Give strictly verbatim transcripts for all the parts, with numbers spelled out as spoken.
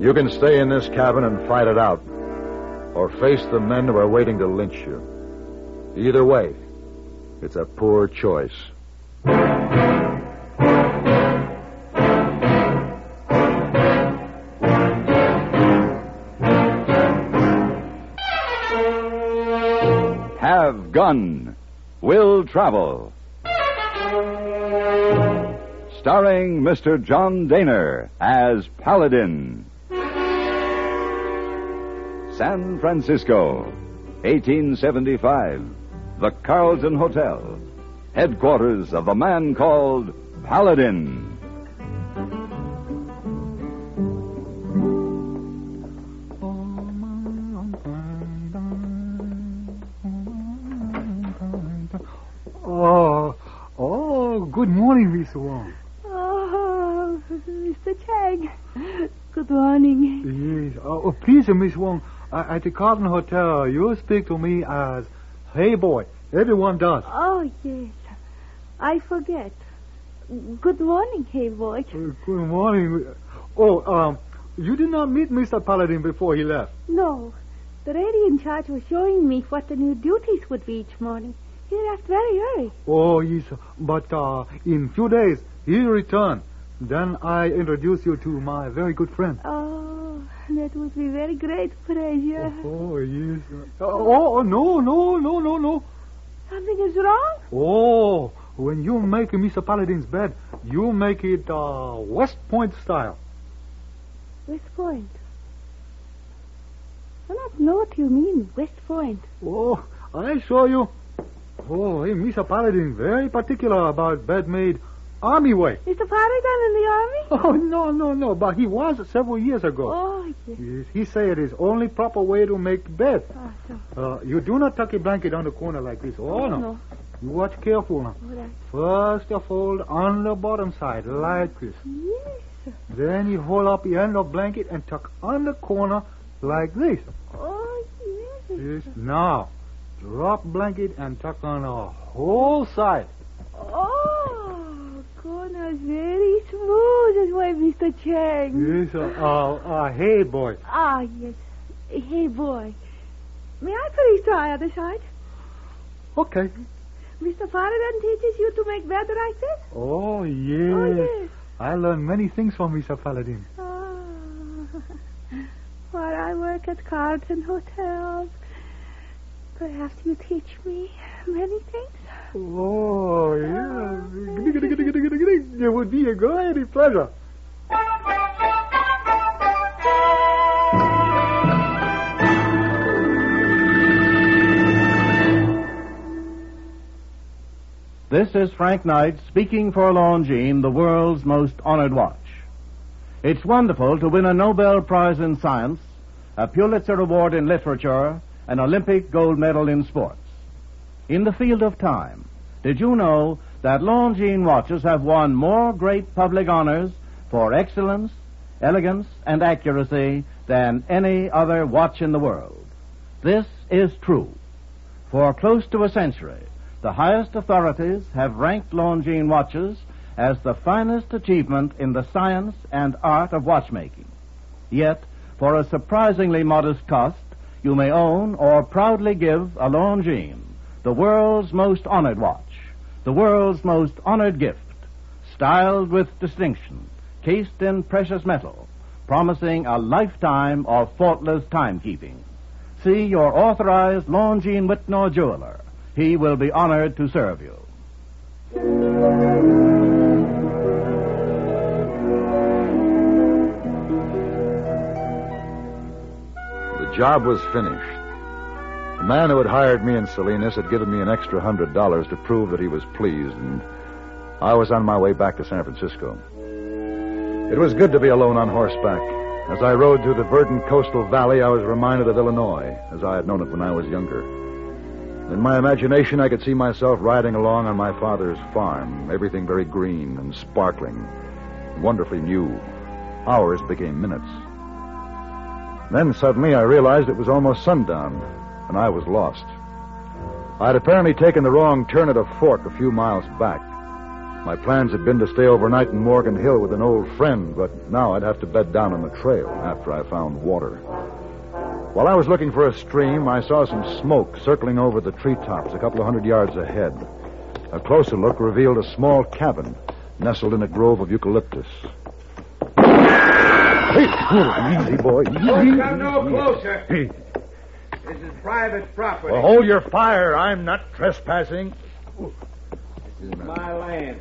You can stay in this cabin and fight it out, or face the men who are waiting to lynch you. Either way, it's a poor choice. Have Gun. Will Travel. Starring Mister John Daner as Paladin. San Francisco, eighteen seventy-five. The Carlton Hotel. Headquarters of the man called Paladin. Oh, oh, good morning, Miss Wong. Oh, Mister Chang. Good morning. Yes. Oh, please, Miss Wong, uh, at the Carlton Hotel, you speak to me as Hey Boy. Everyone does. Oh, yes. I forget. Good morning, Hey Boy. Uh, good morning. Oh, um, you did not meet Mister Paladin before he left? No. The lady in charge was showing me what the new duties would be each morning. He left very early. Oh, yes. But uh, in few days, he'll return. Then I introduce you to my very good friend. Oh, that would be very great pleasure. Oh, oh yes. Uh, oh, no, no, no, no, no. Something is wrong? Oh, when you make Mister Paladin's bed, you make it uh, West Point style. West Point? I don't know what you mean, West Point. Oh, I show you. Oh, hey, Mister Paladin very particular about bed made Army way. Is the Paladin in the army? Oh, no, no, no, but he was several years ago. Oh, yes. Yes, he said it is only proper way to make bed. Oh, so. Uh, you do not tuck a blanket on the corner like this. Oh, Oh, no. no. You watch careful now. Oh, that- First you fold on the bottom side like this. Yes. sir. Then you hold up the end of blanket and tuck on the corner like this. Oh, yes. Yes. Now, drop blanket and tuck on the whole side. Oh, corner's very smooth this way, Mister Chang. Yes, uh, uh, uh, hey, boy. Ah, yes. Hey, boy. May I please try other side? Okay. Mister Paladin teaches you to make bed like this? Oh, yes. Oh, yes. I learned many things from Mister Paladin. Oh. While I work at Carlton Hotels, perhaps you teach me many things? Oh, yeah. It would be a great pleasure. This is Frank Knight speaking for Longines, the world's most honored watch. It's wonderful to win a Nobel Prize in Science, a Pulitzer Award in Literature, an Olympic gold medal in sports. In the field of time, did you know that Longines watches have won more great public honors for excellence, elegance, and accuracy than any other watch in the world? This is true. For close to a century, the highest authorities have ranked Longines watches as the finest achievement in the science and art of watchmaking. Yet, for a surprisingly modest cost, you may own or proudly give a Longines, the world's most honored watch, the world's most honored gift, styled with distinction, cased in precious metal, promising a lifetime of faultless timekeeping. See your authorized Longines Whitnor jeweler. He will be honored to serve you. The job was finished. The man who had hired me in Salinas had given me an extra hundred dollars to prove that he was pleased, and I was on my way back to San Francisco. It was good to be alone on horseback. As I rode through the verdant coastal valley, I was reminded of Illinois, as I had known it when I was younger. In my imagination, I could see myself riding along on my father's farm, everything very green and sparkling, wonderfully new. Hours became minutes. Then suddenly I realized it was almost sundown, and I was lost. I had apparently taken the wrong turn at a fork a few miles back. My plans had been to stay overnight in Morgan Hill with an old friend, but now I'd have to bed down on the trail after I found water. While I was looking for a stream, I saw some smoke circling over the treetops a couple of hundred yards ahead. A closer look revealed a small cabin nestled in a grove of eucalyptus. Hey, easy, boy. Easy. Don't come no closer. Hey. This is private property. Well, hold your fire. I'm not trespassing. This is my land.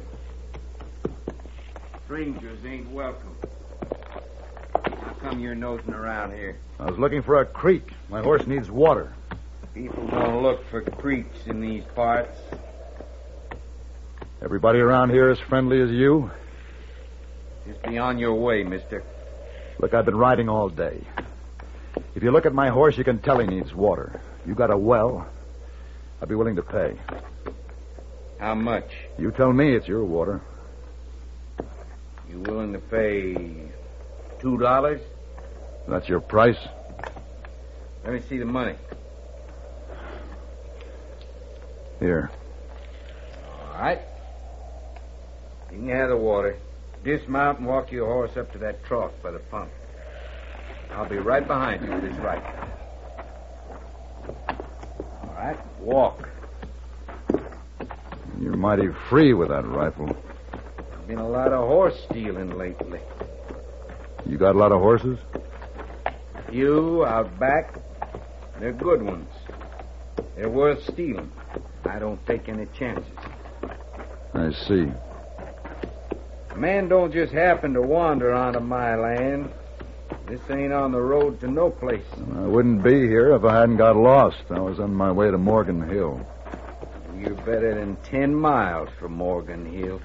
Strangers ain't welcome. How come you're nosing around here? I was looking for a creek. My horse needs water. People don't look for creeks in these parts. Everybody around here as friendly as you? Just be on your way, mister. Look, I've been riding all day. If you look at my horse, you can tell he needs water. You got a well, I'd be willing to pay. How much? You tell me it's your water. You willing to pay two dollars? That's your price? Let me see the money. Here. All right. You can have the water. Dismount and walk your horse up to that trough by the pump. I'll be right behind you with his rifle. All right, walk. You're mighty free with that rifle. There's been a lot of horse stealing lately. You got a lot of horses? A few out back. They're good ones. They're worth stealing. I don't take any chances. I see. A man don't just happen to wander onto my land. This ain't on the road to no place. I wouldn't be here if I hadn't got lost. I was on my way to Morgan Hill. You're better than ten miles from Morgan Hill.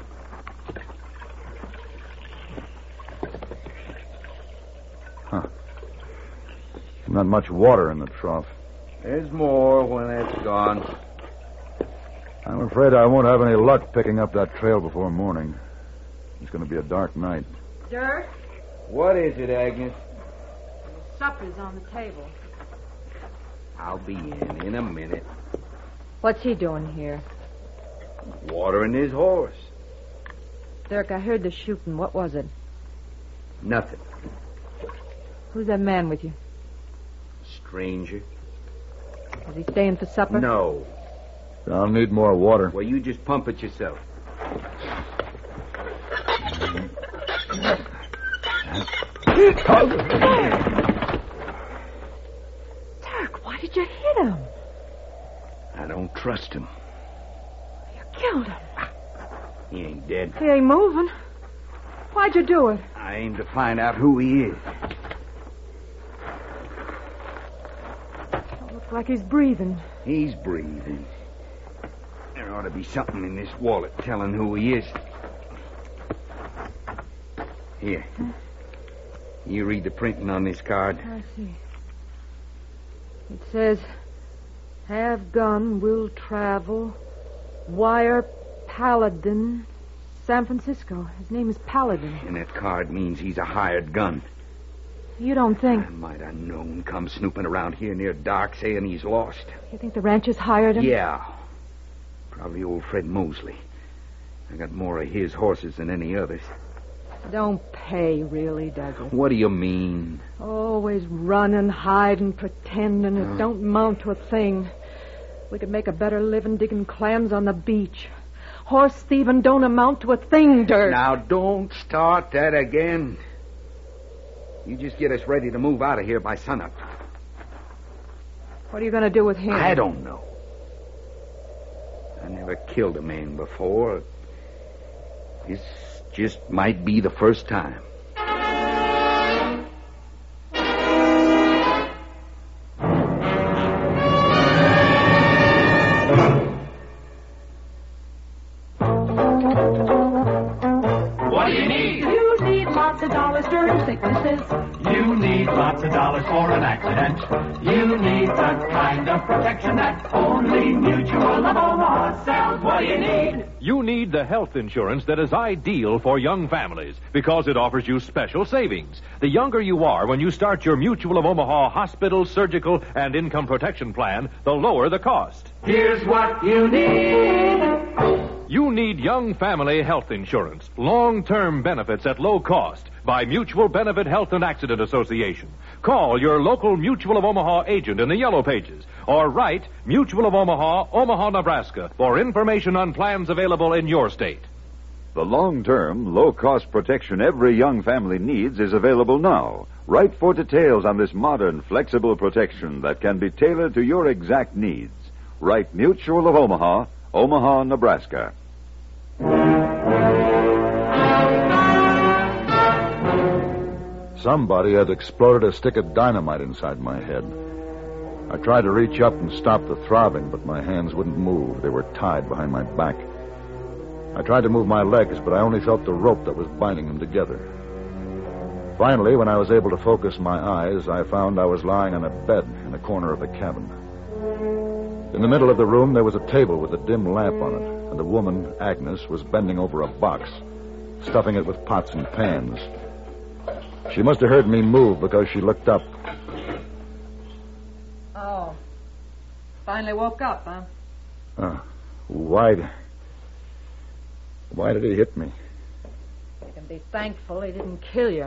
Huh. Not much water in the trough. There's more when it's gone. I'm afraid I won't have any luck picking up that trail before morning. It's going to be a dark night. Dirk, What is it, Agnes? supper's on the table. I'll be in in a minute. What's he doing here? Watering his horse. Dirk, I heard the shooting. What was it? Nothing. Who's that man with you? Stranger. Is he staying for supper? No. I'll need more water. Well, you just pump it yourself. Dirk, why did you hit him? I don't trust him. You killed him. He ain't dead. He ain't moving. Why'd you do it? I aim to find out who he is. It looks like he's breathing. He's breathing. There ought to be something in this wallet telling who he is. Here. You read the printing on this card. I see. It says, have gun, will travel, wire Paladin, San Francisco. His name is Paladin. And that card means he's a hired gun. You don't think... I might have known come snooping around here near dark saying he's lost. You think the ranchers hired him? Yeah. Probably old Fred Mosley. I got more of his horses than any others. Don't pay, really, does it? What do you mean? Always running, hiding, pretending. It don't amount to a thing. We could make a better living digging clams on the beach. Horse thieving don't amount to a thing, Dirk. Now, don't start that again. You just get us ready to move out of here by sunup. What are you going to do with him? I don't know. I never killed a man before. This just might be the first time. What do you need? You need lots of dollars during sicknesses. You need lots of dollars for an accident. You need the kind of protection that only Mutual of Omaha sells. What do you need? You need the health insurance that is ideal for young families because it offers you special savings. The younger you are when you start your Mutual of Omaha hospital, surgical, and income protection plan, the lower the cost. Here's what you need. You need young family health insurance, long-term benefits at low cost by Mutual Benefit Health and Accident Association. Call your local Mutual of Omaha agent in the Yellow Pages or write Mutual of Omaha, Omaha, Nebraska for information on plans available in your state. The long-term, low-cost protection every young family needs is available now. Write for details on this modern, flexible protection that can be tailored to your exact needs. Write Mutual of Omaha, Omaha, Nebraska. Somebody had exploded a stick of dynamite inside my head. I tried to reach up and stop the throbbing, but my hands wouldn't move. They were tied behind my back. I tried to move my legs, but I only felt the rope that was binding them together. Finally, when I was able to focus my eyes, I found I was lying on a bed in a corner of the cabin. In the middle of the room, there was a table with a dim lamp on it, and a woman, Agnes, was bending over a box, stuffing it with pots and pans. She must have heard me move because she looked up. Oh. Finally woke up, huh? Uh, why... Why did he hit me? You can be thankful he didn't kill you.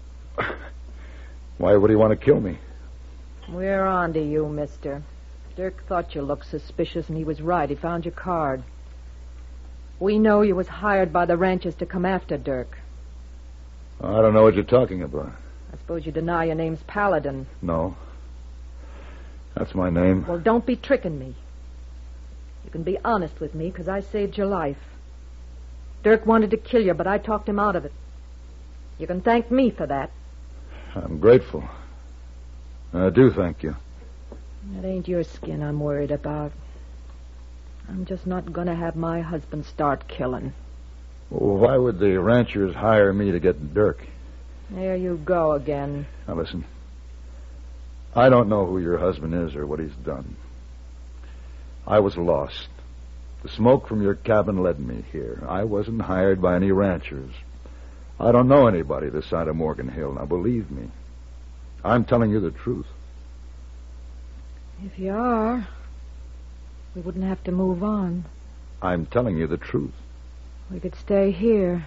Why would he want to kill me? We're on to you, mister. Dirk thought you looked suspicious, and he was right. He found your card. We know you was hired by the ranchers to come after Dirk. I don't know what you're talking about. I suppose you deny your name's Paladin. No. That's my name. Well, don't be tricking me. You can be honest with me, because I saved your life. Dirk wanted to kill you, but I talked him out of it. You can thank me for that. I'm grateful. I do thank you. It ain't your skin I'm worried about. I'm just not going to have my husband start killing. Well, why would the ranchers hire me to get Dirk? There you go again. Now, listen. I don't know who your husband is or what he's done. I was lost. The smoke from your cabin led me here. I wasn't hired by any ranchers. I don't know anybody this side of Morgan Hill. Now, believe me. I'm telling you the truth. If you are, we wouldn't have to move on. I'm telling you the truth. We could stay here.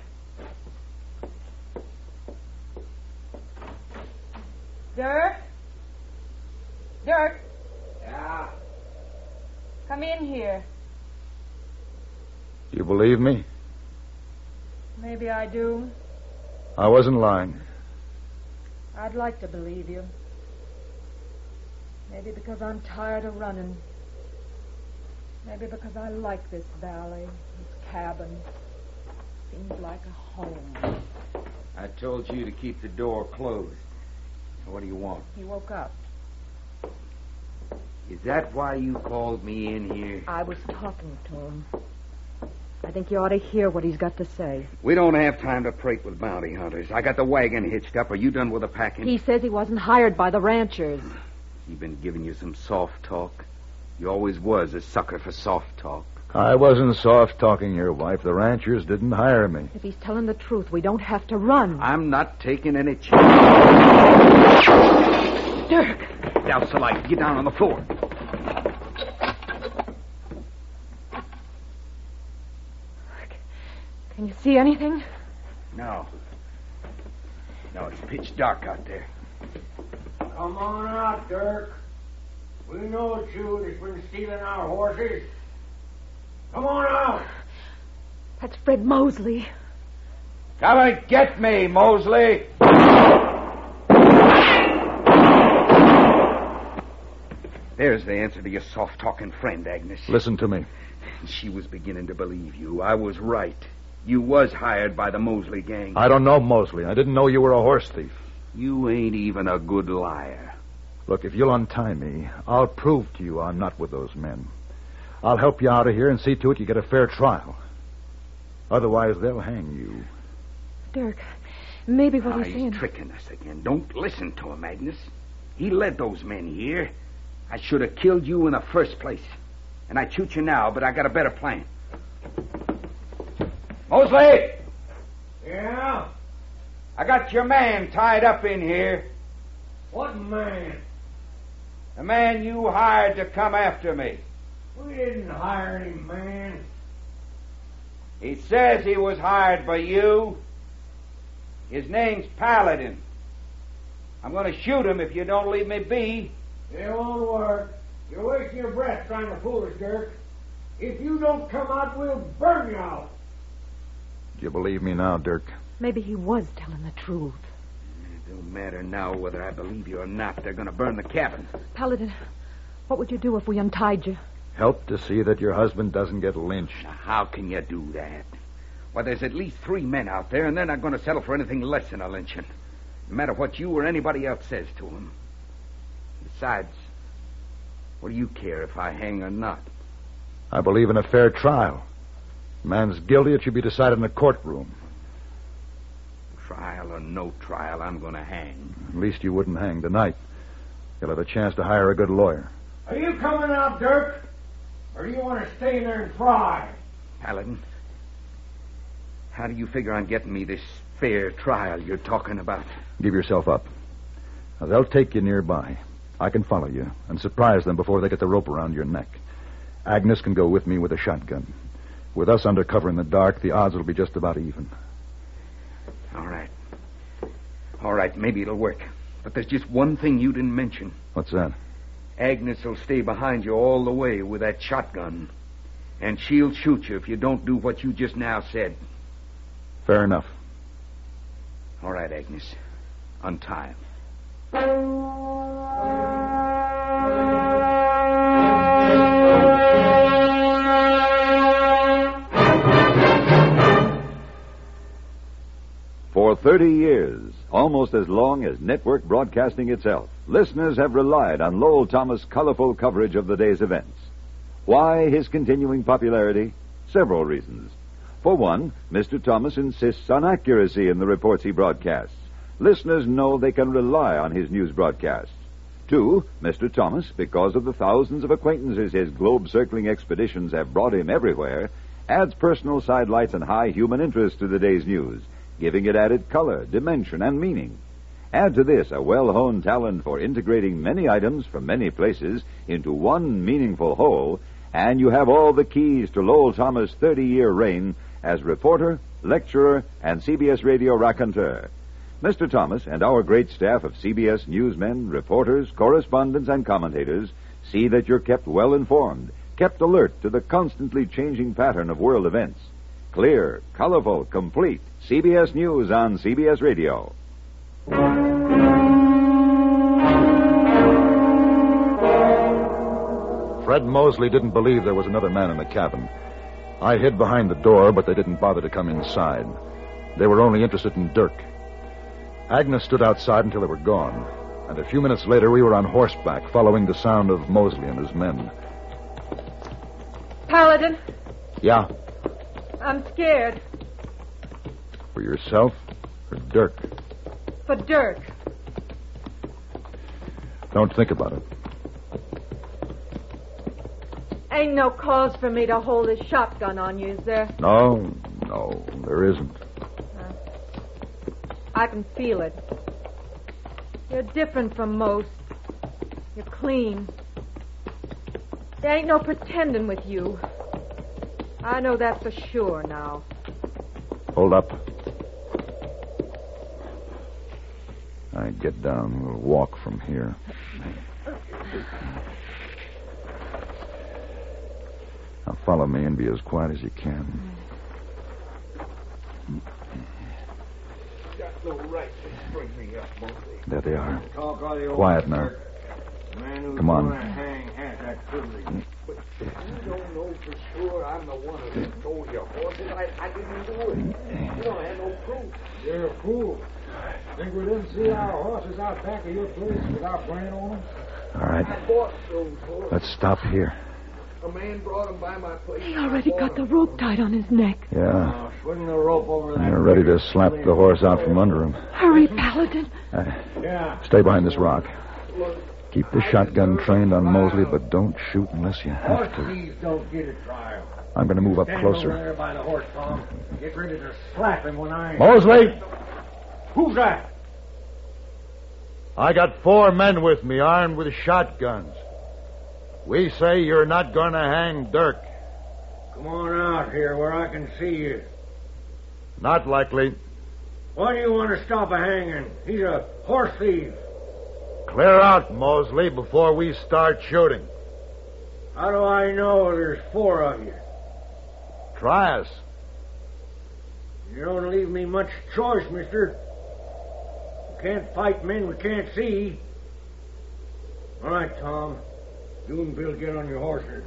Dirk? Dirk? Yeah? Come in here. You believe me? Maybe I do. I wasn't lying. I'd like to believe you. Maybe because I'm tired of running. Maybe because I like this valley, this cabin. Seems like a home. I told you to keep the door closed. What do you want? He woke up. Is that why you called me in here? I was talking to him. I think you ought to hear what he's got to say. We don't have time to prate with bounty hunters. I got the wagon hitched up. Are you done with the packing? He says he wasn't hired by the ranchers. He been giving you some soft talk? You always was a sucker for soft talk. I wasn't soft-talking your wife. The ranchers didn't hire me. If he's telling the truth, we don't have to run. I'm not taking any chances. Dirk! Douse the light. Get down on the floor. Can you see anything? No. No, it's pitch dark out there. Come on out, Dirk. We know it's you that's been stealing our horses. Come on out. That's Fred Mosley. Come and get me, Mosley. There's the answer to your soft-talking friend, Agnes. Listen to me. She was beginning to believe you. I was right. You was hired by the Mosley gang. I don't know Mosley. I didn't know you were a horse thief. You ain't even a good liar. Look, if you'll untie me, I'll prove to you I'm not with those men. I'll help you out of here and see to it you get a fair trial. Otherwise, they'll hang you. Dirk, maybe what ah, he's saying... He's tricking us again. Don't listen to him, Agnes. He led those men here. I should have killed you in the first place. And I'd shoot you now, but I got a better plan. Mosley! Yeah? I got your man tied up in here. What man? The man you hired to come after me. We didn't hire any man. He says he was hired by you. His name's Paladin. I'm going to shoot him if you don't leave me be. It won't work. You're wasting your breath trying to fool us, Dirk. If you don't come out, we'll burn you out. Do you believe me now, Dirk? Maybe he was telling the truth. It don't matter now whether I believe you or not. They're going to burn the cabin. Paladin, what would you do if we untied you? Help to see that your husband doesn't get lynched. Now, how can you do that? Why, there's at least three men out there, and they're not going to settle for anything less than a lynching. No matter what you or anybody else says to them. Besides, what do you care if I hang or not? I believe in a fair trial. Man's guilty, it should be decided in a courtroom. Trial or no trial, I'm going to hang. At least you wouldn't hang tonight. You'll have a chance to hire a good lawyer. Are you coming out, Dirk? Or do you want to stay in there and fry? Paladin, how do you figure on getting me this fair trial you're talking about? Give yourself up. Now, they'll take you nearby. I can follow you and surprise them before they get the rope around your neck. Agnes can go with me with a shotgun. With us under cover in the dark, the odds will be just about even. All right. All right, maybe it'll work. But there's just one thing you didn't mention. What's that? Agnes will stay behind you all the way with that shotgun. And she'll shoot you if you don't do what you just now said. Fair enough. All right, Agnes. Untie him. For thirty years, almost as long as network broadcasting itself, listeners have relied on Lowell Thomas' colorful coverage of the day's events. Why his continuing popularity? Several reasons. For one, Mister Thomas insists on accuracy in the reports he broadcasts. Listeners know they can rely on his news broadcasts. Two, Mister Thomas, because of the thousands of acquaintances his globe-circling expeditions have brought him everywhere, adds personal sidelights and high human interest to the day's news, giving it added color, dimension, and meaning. Add to this a well-honed talent for integrating many items from many places into one meaningful whole, and you have all the keys to Lowell Thomas' thirty-year reign as reporter, lecturer, and C B S radio raconteur. Mister Thomas and our great staff of C B S newsmen, reporters, correspondents, and commentators see that you're kept well informed, kept alert to the constantly changing pattern of world events. Clear, colorful, complete C B S News on C B S Radio. Fred Mosley didn't believe there was another man in the cabin. I hid behind the door, but they didn't bother to come inside. They were only interested in Dirk. Agnes stood outside until they were gone, and a few minutes later we were on horseback, following the sound of Mosley and his men. Paladin, Yeah? I'm scared. For yourself or Dirk? For Dirk. Don't think about it. Ain't no cause for me to hold a shotgun on you, is there? No, no, there isn't. Uh, I can feel it. You're different from most. You're clean. There ain't no pretending with you. I know that for sure now. Hold up. I get down. We'll walk from here. Now follow me and be as quiet as you can. You got no right to string me up, Mosley. There they are. Talk all you Quiet want, now. Dirk. The man who's Come on. gonna hang has that privilege. But you don't know for sure I'm the one who stole your horses. I, I didn't do it. You don't have no proof. You're a fool. Think we didn't see our horses out back of your place without brand on them? All right. I bought those horses. Let's stop here. A man brought them by my place. He already got the rope tied on his neck. Yeah. Now, swing the rope over that. You're ready to slap the horse out from under him. Hurry, Paladin. Uh, Yeah. stay behind this rock. Look, Keep the shotgun trained on Mosley, but don't shoot unless you have horse to. thieves don't get a trial. I'm going to move up Stand over closer. there by the horse, Tom. Get ready to slap him when I... Mosley! Who's that? I got four men with me, armed with shotguns. We say you're not going to hang Dirk. Come on out here where I can see you. Not likely. Why do you want to stop a hanging? He's a horse thief. Clear out, Mosley, before we start shooting. How do I know there's four of you? Try us. You don't leave me much choice, mister. We can't fight men we can't see. All right, Tom. You and Bill get on your horses.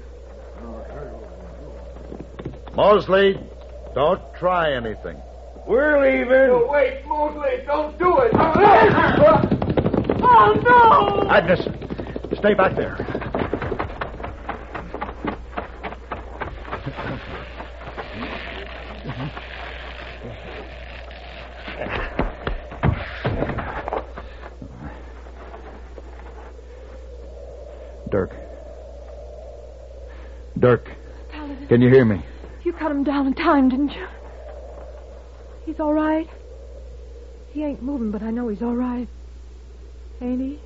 Mosley, don't try anything. We're leaving. No, wait, Mosley, don't do it. Oh, no! Agnes, stay back there. Dirk. Dirk. Paladin. Can you hear me? You cut him down in time, didn't you? He's all right. He ain't moving, but I know he's all right. Ain't he?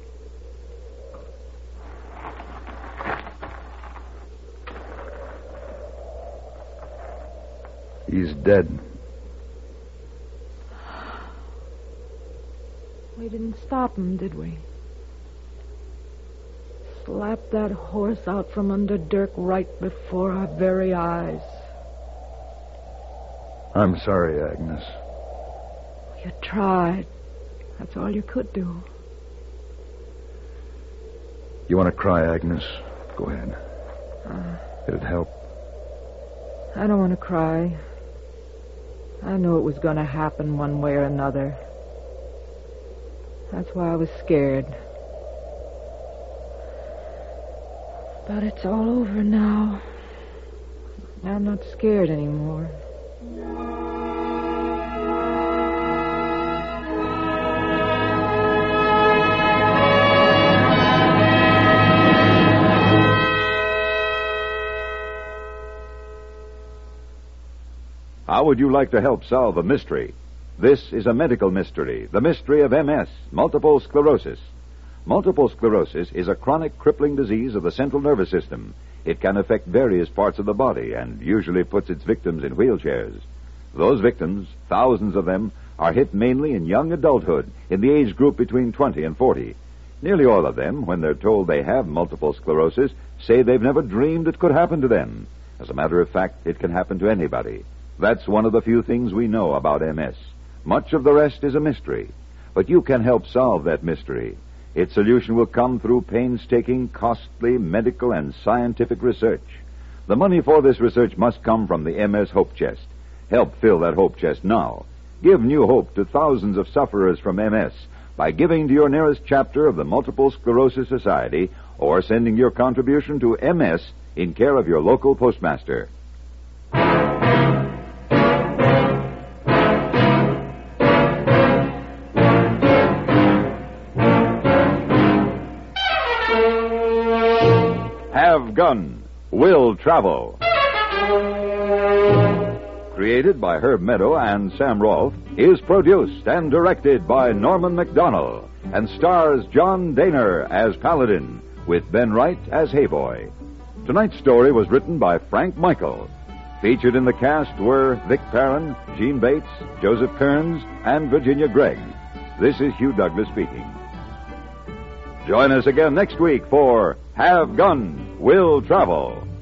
He's dead. We didn't stop him, did we? Slapped that horse out from under Dirk right before our very eyes. I'm sorry, Agnes. You tried. That's all you could do. You want to cry, Agnes? Go ahead. Uh, It'd help. I don't want to cry. I knew it was going to happen one way or another. That's why I was scared. But it's all over now. I'm not scared anymore. How would you like to help solve a mystery? This is a medical mystery, the mystery of M S, multiple sclerosis. Multiple sclerosis is a chronic crippling disease of the central nervous system. It can affect various parts of the body and usually puts its victims in wheelchairs. Those victims, thousands of them, are hit mainly in young adulthood, in the age group between twenty and forty. Nearly all of them, when they're told they have multiple sclerosis, say they've never dreamed it could happen to them. As a matter of fact, it can happen to anybody. That's one of the few things we know about M S. Much of the rest is a mystery. But you can help solve that mystery. Its solution will come through painstaking, costly medical and scientific research. The money for this research must come from the M S Hope Chest. Help fill that Hope Chest now. Give new hope to thousands of sufferers from M S by giving to your nearest chapter of the Multiple Sclerosis Society or sending your contribution to M S in care of your local postmaster. Have Gun, Will Travel. Created by Herb Meadow and Sam Rolfe, is produced and directed by Norman MacDonald and stars John Daner as Paladin with Ben Wright as Hayboy. Tonight's story was written by Frank Michael. Featured in the cast were Vic Perrin, Gene Bates, Joseph Kearns, and Virginia Gregg. This is Hugh Douglas speaking. Join us again next week for Have Gun, Will Travel.